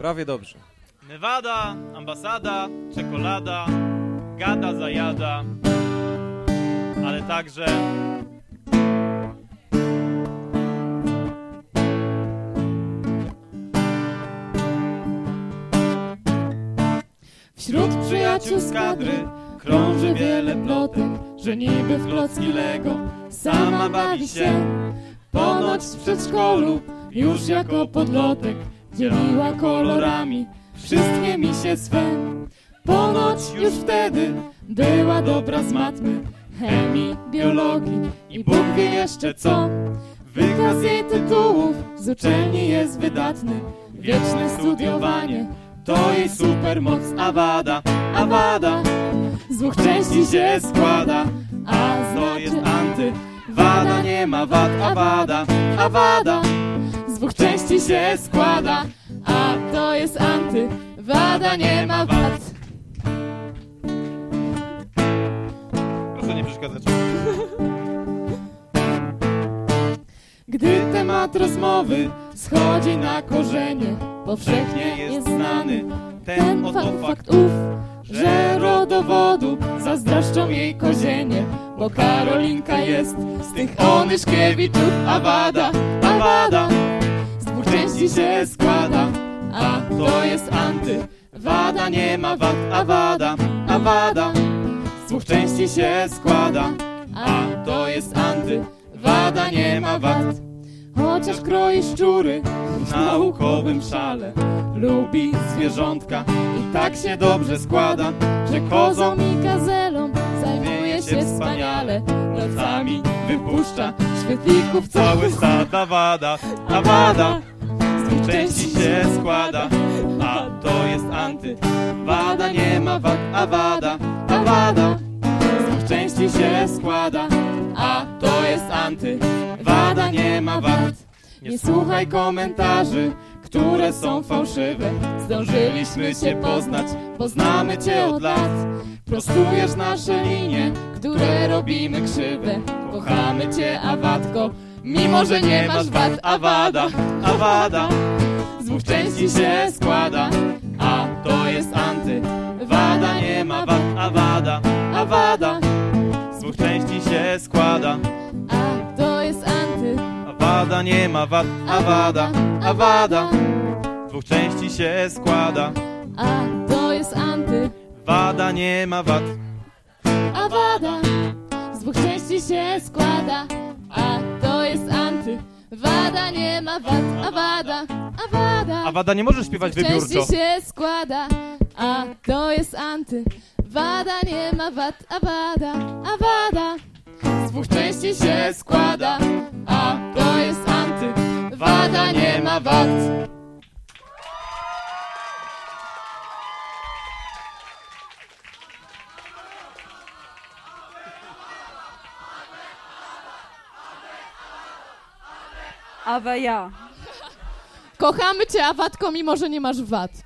Prawie dobrze. Nevada, ambasada, czekolada, gada zajada, ale także wśród przyjaciół z kadry krąży wiele plotek, że niby w klocki Lego sama bawi się. Ponoć w przedszkolu już jako podlotek dzieliła kolorami wszystkie misie swe. Ponoć już wtedy była dobra z matmy, chemii, biologii i Bóg wie jeszcze co. Wykaz jej tytułów z uczelni jest wydatny, wieczne studiowanie to jej supermoc. Awada z dwóch części się składa, a to jest anty. Wada nie ma wad, awada z dwóch części się składa, a to jest anty. Wada nie ma wad. proszę nie przeszkadzać. Gdy temat rozmowy schodzi na korzenie, powszechnie jest znany ten oto fakt ów, że rodowodu zazdroszczą jej kozienie, bo Karolinka jest z tych Onyszkiewiczów. Awada z dwóch części się składa, a to jest anty. Wada nie ma wad, awada z dwóch części się składa, a to jest anty. Wada nie ma wad. Chociaż kroi szczury w naukowym szale, lubi zwierzątka i tak się dobrze składa, że kozą i gazelą zajmuje się wspaniale. Nocami wypuszcza świetlików cały stad. Awada z dwóch części się składa, a to jest anty. Wada nie ma wad, awada z dwóch części się składa, a to jest anty. Wada nie ma wad. Nie słuchaj komentarzy, które są fałszywe. Zdążyliśmy cię poznać, bo znamy cię od lat. Prostujesz nasze linie, które robimy krzywe. Kochamy cię, awadko, mimo że nie masz wad. Awada z dwóch części się składa, a to jest anty. Wada nie ma wad, awada z dwóch części się składa, a to jest anty. Wada nie ma wad, awada z dwóch części się składa, a to jest anty. Wada nie ma wad. Awada z dwóch części się składa, a to jest anty. Wada nie ma wad, awada Awada nie możesz śpiewać z dwóch wybiórczo. części się składa, a to jest anty. Wada nie ma wad, awada z dwóch części się składa, a to jest anty. Wada nie ma wad. Awe ja. Kochamy cię, awadko, mimo że nie masz wad.